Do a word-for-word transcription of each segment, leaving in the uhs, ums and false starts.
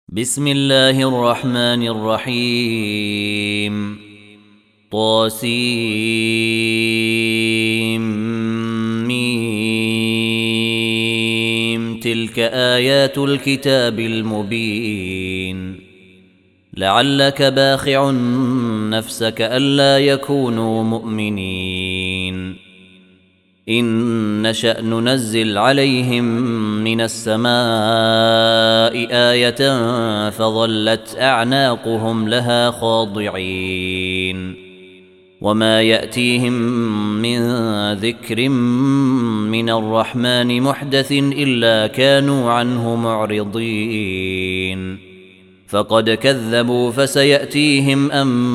بسم الله الرحمن الرحيم. طاسيم ميم. تلك آيات الكتاب المبين. لعلك باخع نفسك ألا يكونوا مؤمنين. إن نشأ ننزل عليهم من السماء آية فظلت أعناقهم لها خاضعين. وما يأتيهم من ذكر من الرحمن محدث إلا كانوا عنه معرضين. فقد كذبوا فسيأتيهم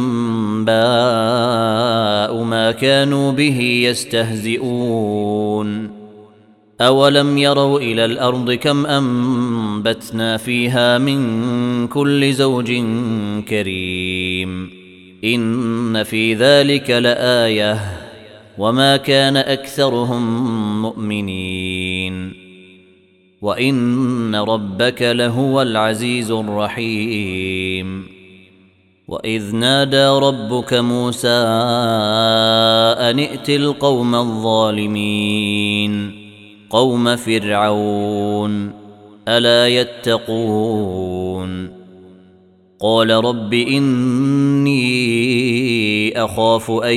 أنباء ما كانوا به يستهزئون. أولم يروا إلى الأرض كم أنبتنا فيها من كل زوج كريم. إن في ذلك لآية وما كان أكثرهم مؤمنين. وإن ربك لهو العزيز الرحيم. وإذ نادى ربك موسى أن ائت القوم الظالمين قوم فرعون ألا يتقون. قال رب إني أخاف أن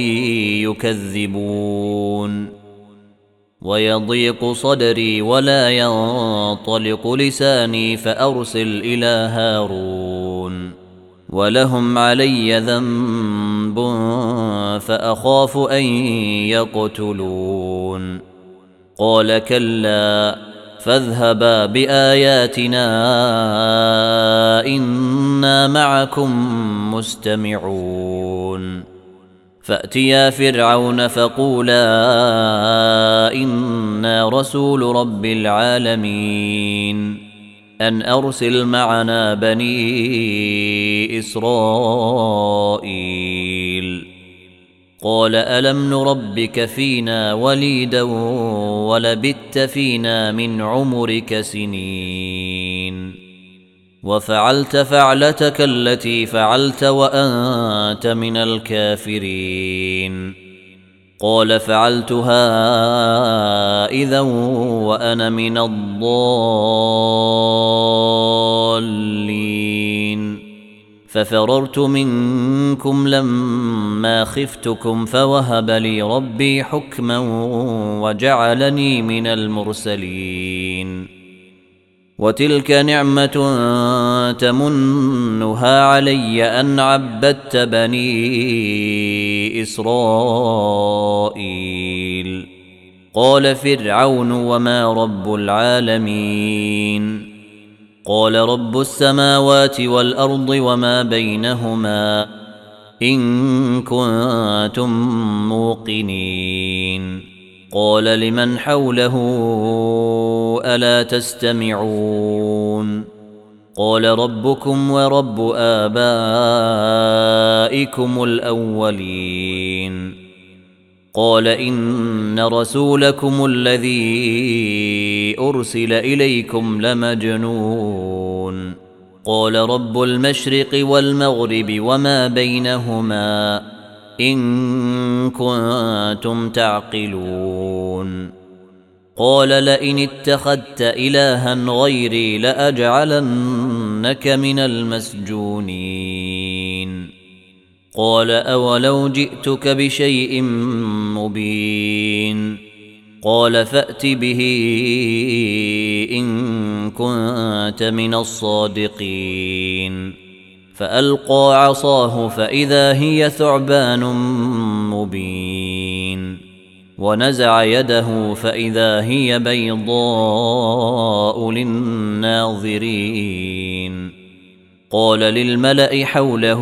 يكذبون ويضيق صدري ولا ينطلق لساني فأرسل إلى هارون ولهم علي ذنب فأخاف أن يقتلون. قال كلا فاذهبا بآياتنا إنا معكم مستمعون. فأتيا فرعون فقولا إنا رسول رب العالمين أن أرسل معنا بني إسرائيل. قال ألم نربك فينا وليدا ولبثت فينا من عمرك سنين وفعلت فعلتك التي فعلت وأنت من الكافرين. قال فعلتها إذا وأنا من الضالين. ففررت منكم لما خفتكم فوهب لي ربي حكما وجعلني من المرسلين. وتلك نعمة تمنها علي أن عبدت بني إسرائيل. قال فرعون وما رب العالمين. قال رب السماوات والأرض وما بينهما إن كنتم موقنين. قال لمن حوله ألا تستمعون. قال ربكم ورب آبائكم الأولين. قال إن رسولكم الذي أرسل إليكم لمجنون. قال رب المشرق والمغرب وما بينهما إن كنتم تعقلون. قال لئن اتخذت إلها غيري لأجعلنك من المسجونين. قال أولو جئتك بشيء مبين. قال فأت به إن كنت من الصادقين. فألقى عصاه فإذا هي ثعبان مبين. ونزع يده فإذا هي بيضاء للناظرين. قال للملأ حوله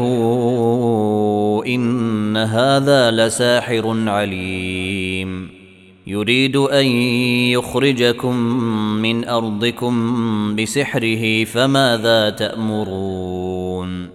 إن هذا لساحر عليم يريد أن يخرجكم من أرضكم بسحره فماذا تأمرون.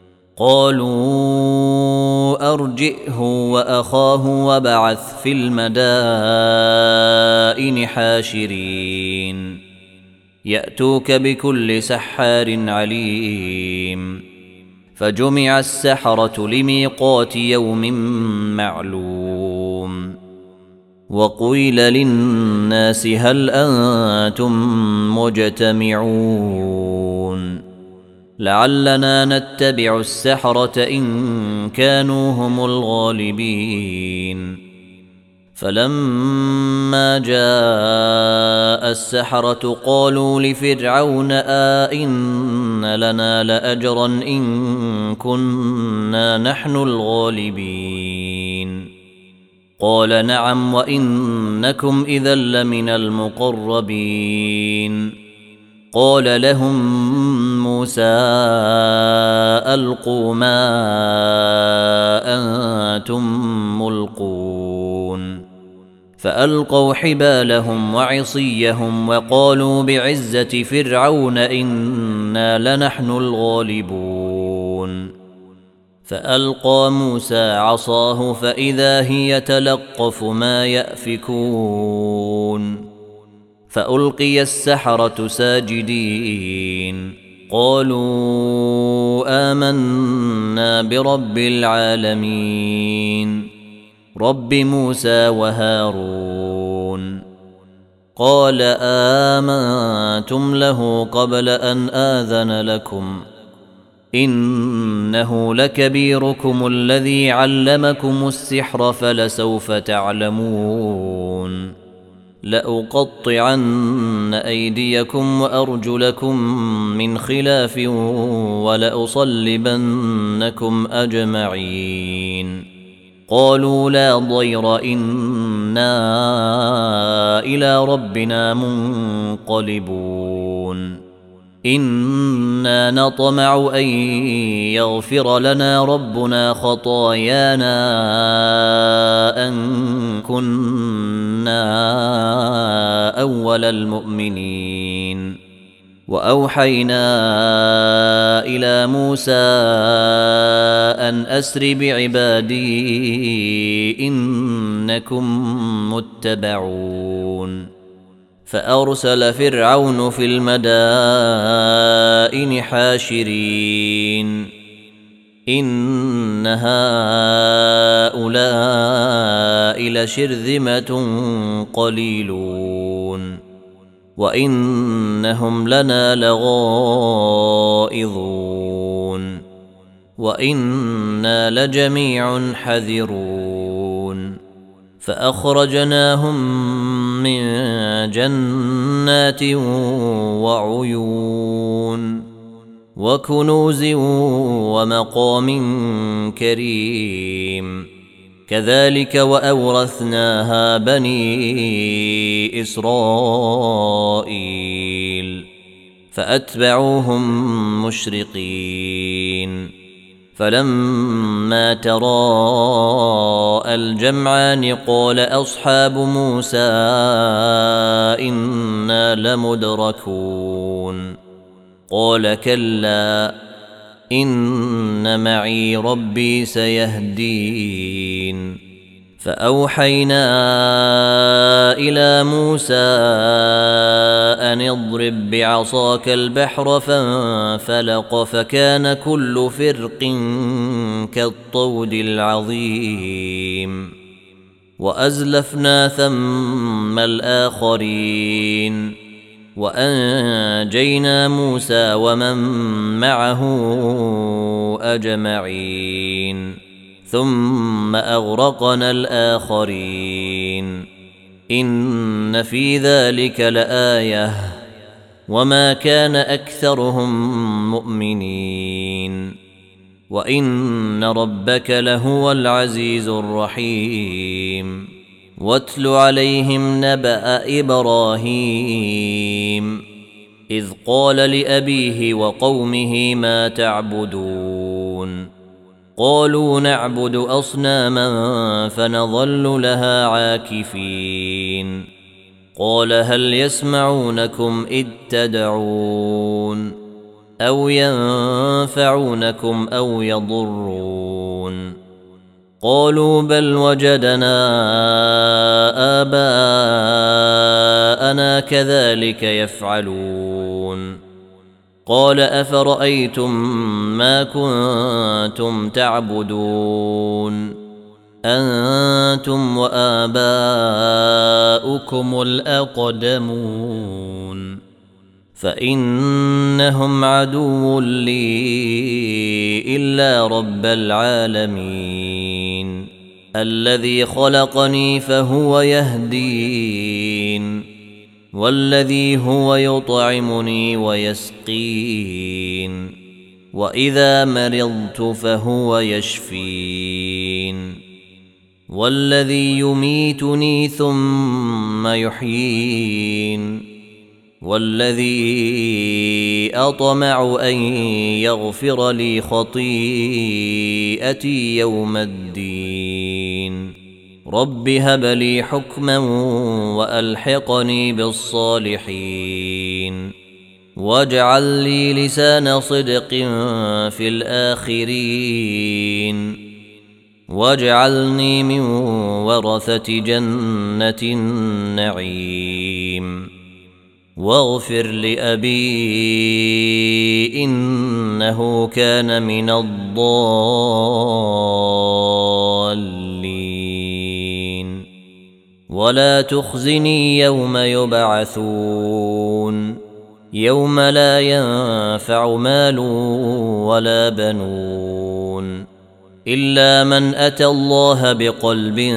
قالوا أرجئه وأخاه وابعث في المدائن حاشرين. يأتوك بكل سحار عليم فجمع السحرة لميقات يوم معلوم وقيل للناس هل أنتم مجتمعون لعلنا نتبع السحرة إن كانوا هم الغالبين فلما جاء السحرة قالوا لفرعون آئن لنا لأجرا إن كنا نحن الغالبين قال نعم وإنكم إذا لمن المقربين قال لهم موسى ألقوا ما أنتم ملقون فألقوا حبالهم وعصيهم وقالوا بعزة فرعون إنا لنحن الغالبون فألقى موسى عصاه فإذا هي تلقف ما يأفكون فألقي السحرة ساجدين قالوا آمنا برب العالمين رب موسى وهارون قال آمنتم له قبل أن آذن لكم إنه لكبيركم الذي علمكم السحر فلسوف تعلمون لأقطعن أيديكم وأرجلكم من خلاف ولأصلبنكم أجمعين قالوا لا ضير إنا إلى ربنا منقلبون إنا نطمع أن يغفر لنا ربنا خطايانا أن كنا أول المؤمنين وأوحينا إلى موسى أن أسر بعبادي إنكم متبعون فأرسل فرعون في المدائن حاشرين إن هؤلاء لشرذمة قليلون وإنهم لنا لغائظون وإنا لجميع حذرون فأخرجناهم من جنات وعيون وكنوز ومقام كريم كذلك وأورثناها بني إسرائيل فأتبعوهم مشرقين فلما تراءى الجمعان قال أصحاب موسى إنا لمدركون قال كلا إن معي ربي سيهدين فأوحينا إلى موسى أن اضرب بعصاك البحر فانفلق فكان كل فرق كالطود العظيم وأزلفنا ثم الآخرين وأنجينا موسى ومن معه أجمعين ثم أغرقنا الآخرين إن في ذلك لآية وما كان أكثرهم مؤمنين وإن ربك لهو العزيز الرحيم واتل عليهم نبأ إبراهيم إذ قال لأبيه وقومه ما تعبدون قالوا نعبد أصناما فنظل لها عاكفين قال هل يسمعونكم إذ تدعون أو ينفعونكم أو يضرون قالوا بل وجدنا آباءنا كذلك يفعلون قال أفرأيتم ما كنتم تعبدون أنتم وآباؤكم الأقدمون فإنهم عدو لي إلا رب العالمين الذي خلقني فهو يهدين والذي هو يطعمني ويسقين وإذا مرضت فهو يشفين والذي يميتني ثم يحيين والذي أطمع أن يغفر لي خطيئتي يوم الدين رب هب لي حكما وألحقني بالصالحين واجعل لي لسان صدق في الآخرين واجعلني من ورثة جنة النعيم واغفر لأبي إنه كان من الضالين ولا تخزني يوم يبعثون يوم لا ينفع مال ولا بنون إلا من أتى الله بقلب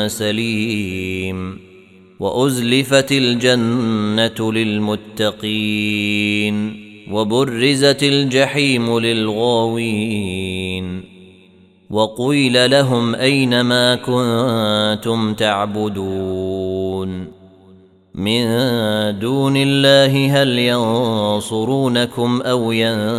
سليم وأزلفت الجنة للمتقين وبرزت الجحيم للغاوين وقيل لهم أين ما كنتم تعبدون من دون الله هل ينصرونكم أو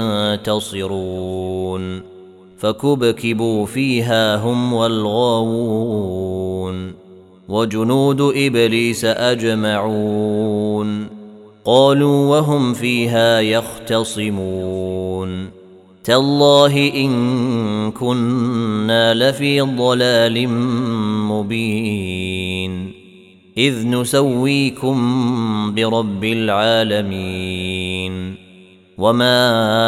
ينتصرون فكبكبوا فيها هم والغاوون وجنود إبليس أجمعون قالوا وهم فيها يختصمون تالله إن كنا لفي ضلال مبين إذ نسويكم برب العالمين وما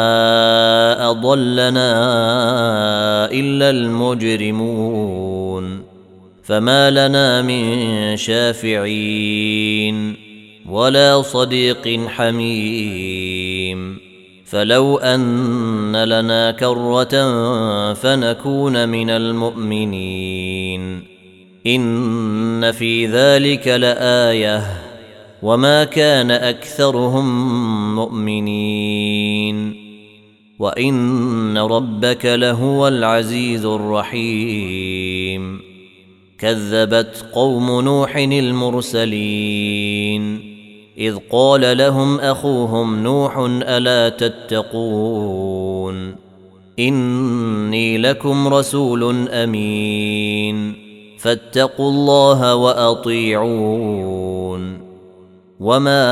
أضلنا إلا المجرمون فما لنا من شافعين ولا صديق حميم فلو أن لنا كرة فنكون من المؤمنين إن في ذلك لآية وما كان أكثرهم مؤمنين وإن ربك لهو العزيز الرحيم كذبت قوم نوح المرسلين إذ قال لهم أخوهم نوح ألا تتقون إني لكم رسول أمين فاتقوا الله وأطيعون وما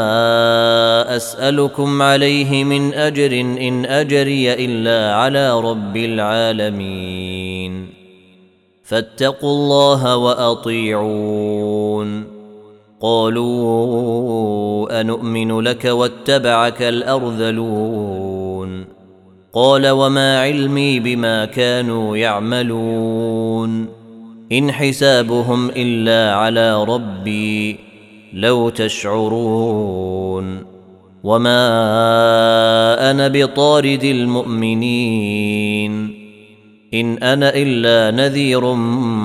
أسألكم عليه من أجر إن أجري إلا على رب العالمين فاتقوا الله وأطيعون قالوا أنؤمن لك واتبعك الأرذلون قال وما علمي بما كانوا يعملون إن حسابهم إلا على ربي لو تشعرون وما أنا بطارد المؤمنين إن أنا إلا نذير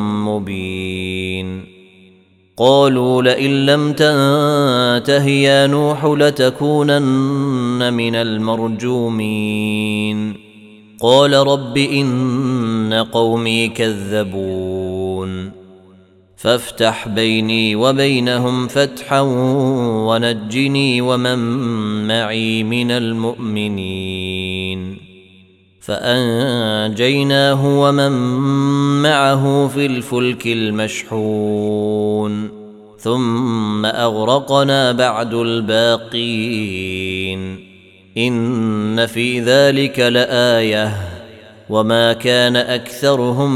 مبين قالوا لئن لم تنته يا نوح لتكونن من المرجومين قال رب إن قومي كذبون فافتح بيني وبينهم فتحا ونجني ومن معي من المؤمنين فأنجيناه ومن معه في الفلك المشحون ثم أغرقنا بعد الباقين إن في ذلك لآية وما كان أكثرهم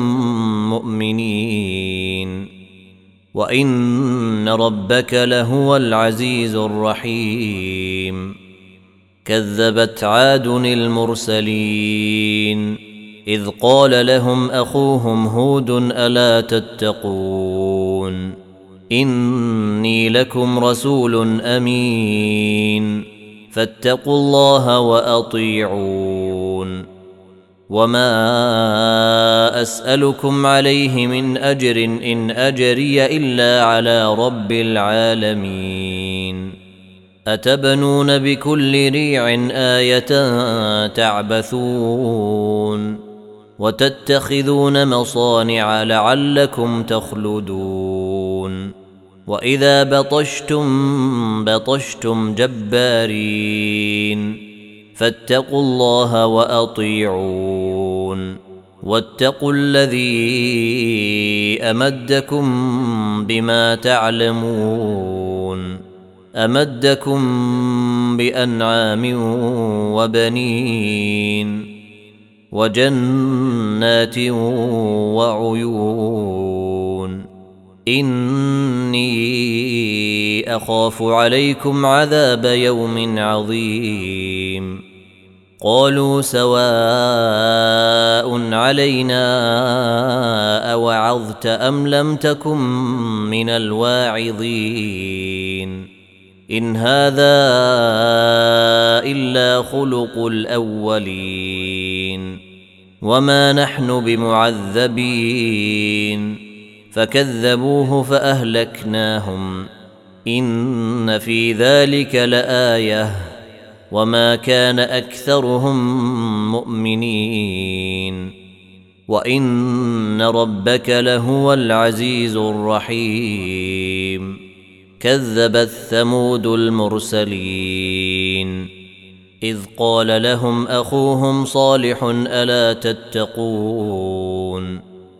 مؤمنين وإن ربك لهو العزيز الرحيم. كذبت عاد المرسلين إذ قال لهم أخوهم هود ألا تتقون إني لكم رسول أمين فاتقوا الله وأطيعون. وما أسألكم عليه من أجر إن أجري إلا على رب العالمين. أتبنون بكل ريع آية تعبثون وتتخذون مصانع لعلكم تخلدون وإذا بطشتم بطشتم جبارين فاتقوا الله وأطيعون واتقوا الذي أمدكم بما تعلمون أمدكم بأنعام وبنين وجنات وعيون إني أخاف عليكم عذاب يوم عظيم. قالوا سواء علينا أوعظت أم لم تكن من الواعظين إن هذا إلا خلق الأولين وما نحن بمعذبين. فكذبوه فأهلكناهم إن في ذلك لآية وما كان أكثرهم مؤمنين وإن ربك لهو العزيز الرحيم. كذبت ثمود المرسلين إذ قال لهم أخوهم صالح ألا تتقون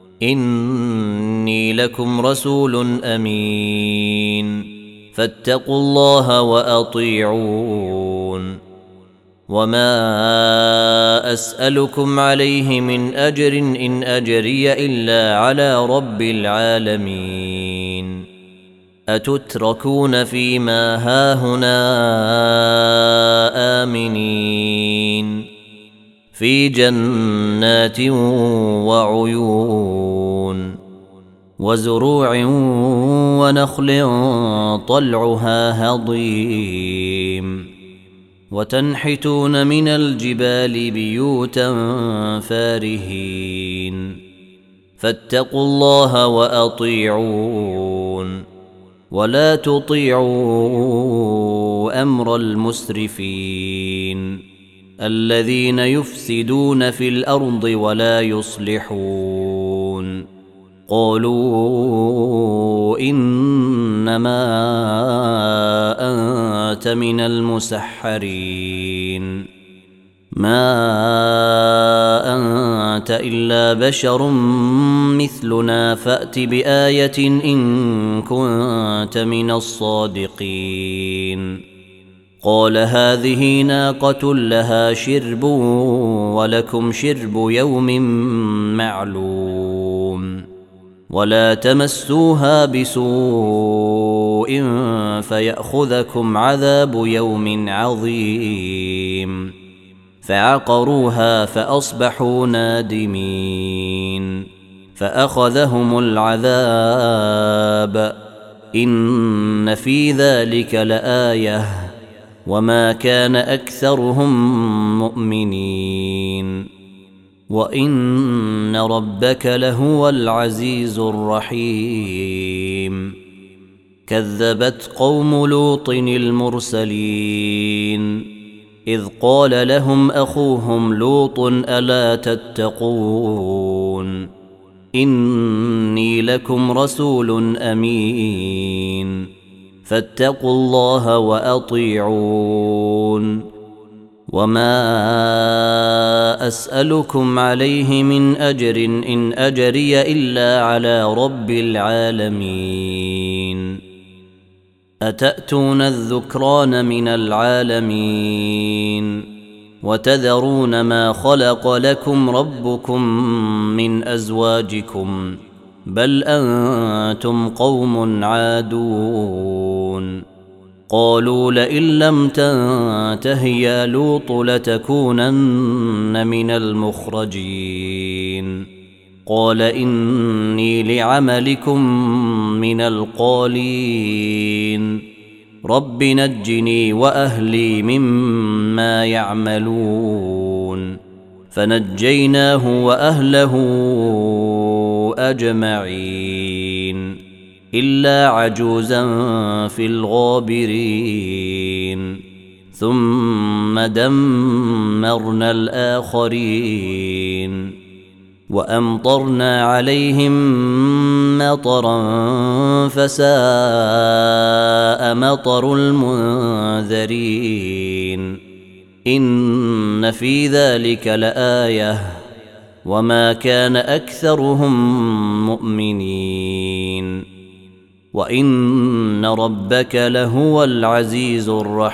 إني لكم رسول أمين فاتقوا الله وأطيعون. وما أسألكم عليه من أجر إن أجري إلا على رب العالمين. أتتركون فيما هاهنا آمنين في جنات وعيون وزروع ونخل طلعها هضيم وتنحتون من الجبال بيوتا فارهين فاتقوا الله وأطيعون ولا تطيعوا أمر المسرفين الذين يفسدون في الأرض ولا يصلحون. قالوا إنما أنت من المسحرين ما أنت إلا بشر مثلنا فأت بآية إن كنت من الصادقين. قال هذه ناقة لها شرب ولكم شرب يوم معلوم ولا تمسوها بسوء فيأخذكم عذاب يوم عظيم. فعقروها فأصبحوا نادمين فأخذهم العذاب إن في ذلك لآية وما كان أكثرهم مؤمنين وإن ربك لهو العزيز الرحيم. كذبت قوم لوط المرسلين إذ قال لهم أخوهم لوط ألا تتقون إني لكم رسول أمين فاتقوا الله وأطيعون. وما أسألكم عليه من أجر إن أجري إلا على رب العالمين. أتأتون الذكران من العالمين وتذرون ما خلق لكم ربكم من أزواجكم بل أنتم قوم عادون قالوا لئن لم تنته يا لوط لتكونن من المخرجين قال إني لعملكم من القالين رب نجني وأهلي مما يعملون فنجيناه وأهله أجمعين إلا عجوزا في الغابرين ثم دمرنا الآخرين وأمطرنا عليهم مطرا فساء مطر المنذرين إن في ذلك لآية وما كان أكثرهم مؤمنين وإن ربك لهو العزيز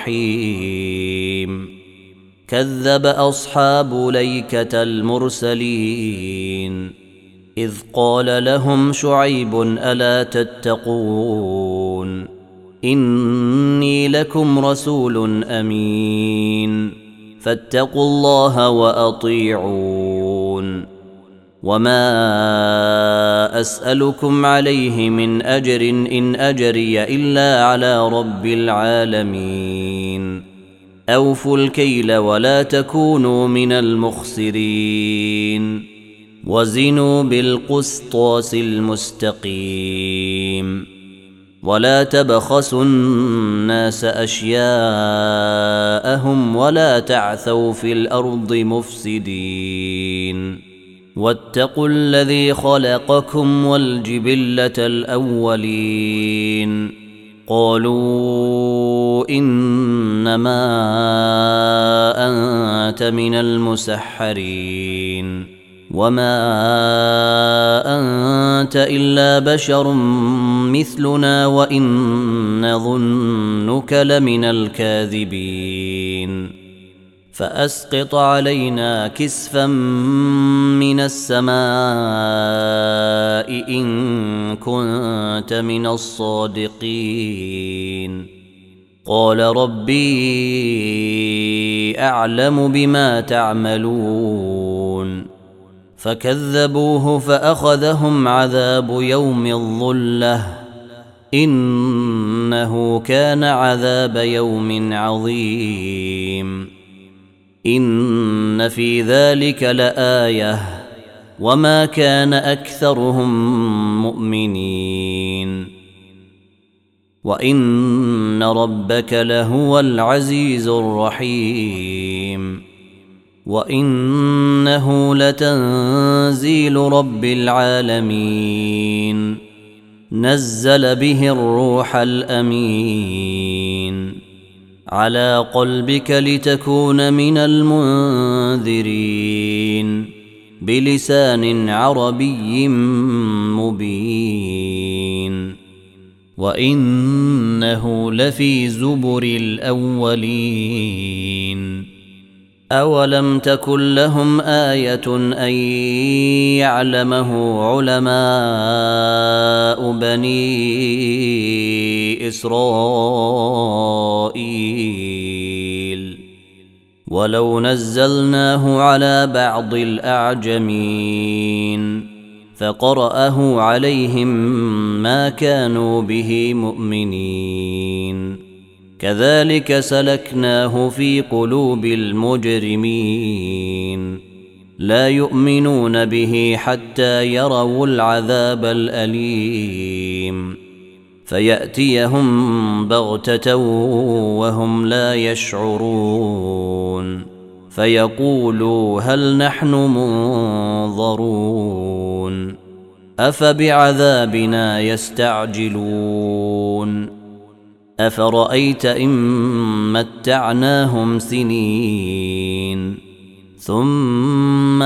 الرحيم كذب أصحاب ليكة المرسلين إذ قال لهم شعيب ألا تتقون إني لكم رسول أمين فاتقوا الله وأطيعون وما أسألكم عليه من أجر إن أجري إلا على رب العالمين أوفوا الكيل ولا تكونوا من المخسرين وزنوا بالقسطاس المستقيم ولا تبخسوا الناس أشياءهم ولا تعثوا في الأرض مفسدين واتقوا الذي خلقكم والجبلة الأولين قالوا إنما أنت من المسحرين وما أنت إلا بشر مثلنا وإن نظنك لمن الكاذبين فأسقط علينا كسفا من السماء إن كنت من الصادقين قال ربي أعلم بما تعملون فكذبوه فأخذهم عذاب يوم الظلة إنه كان عذاب يوم عظيم إن في ذلك لآية وما كان أكثرهم مؤمنين وإن ربك لهو العزيز الرحيم وإنه لتنزيل رب العالمين نزل به الروح الأمين على قلبك لتكون من المنذرين بلسان عربي مبين وإنه لفي زبر الأولين أولم تكن لهم آية أن يعلمه علماء بني إسرائيل ولو نزلناه على بعض الأعجمين فقرأه عليهم ما كانوا به مؤمنين كذلك سلكناه في قلوب المجرمين لا يؤمنون به حتى يروا العذاب الأليم فيأتيهم بغتة وهم لا يشعرون فيقولوا هل نحن منظرون أفبعذابنا يستعجلون أفرأيت إن متعناهم سنين ثم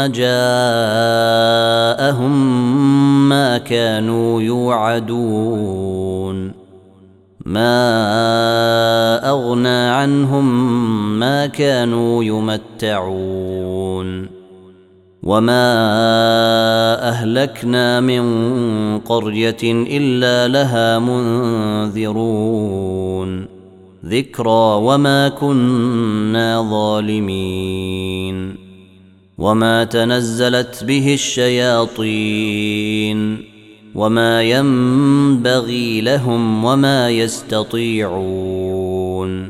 جاءهم ما كانوا يوعدون ما أغنى عنهم ما كانوا يمتعون وما أهلكنا من قرية إلا لها منذرون ذكرى وما كنا ظالمين وما تنزلت به الشياطين وما ينبغي لهم وما يستطيعون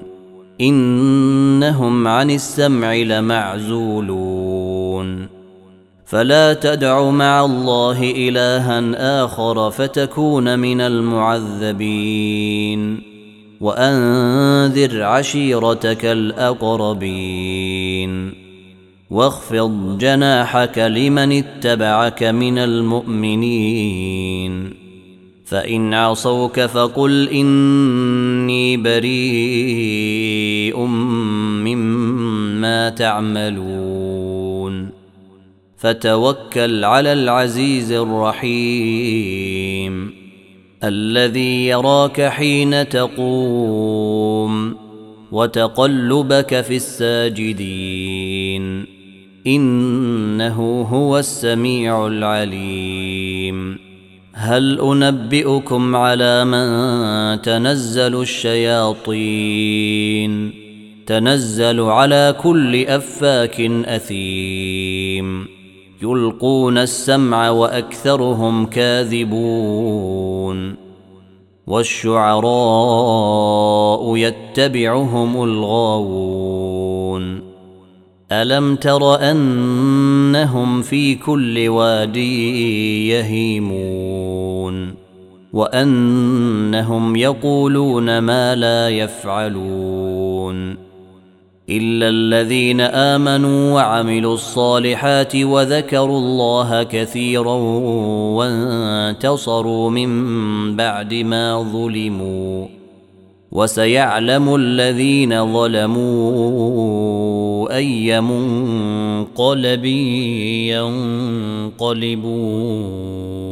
إنهم عن السمع لمعزولون فلا تدع مع الله إلها آخر فتكون من المعذبين وأنذر عشيرتك الأقربين واخفض جناحك لمن اتبعك من المؤمنين فإن عصوك فقل إني بريء مما تعملون فتوكل على العزيز الرحيم الذي يراك حين تقوم وتقلبك في الساجدين إنه هو السميع العليم هل أنبئكم على من تنزل الشياطين تنزل على كل أفاك أثيم يلقون السمع وأكثرهم كاذبون والشعراء يتبعهم الغاوون ألم تر أنهم في كل واد يهيمون وأنهم يقولون ما لا يفعلون إلا الذين آمنوا وعملوا الصالحات وذكروا الله كثيرا وانتصروا من بعد ما ظلموا وسيعلم الذين ظلموا أي منقلب ينقلبون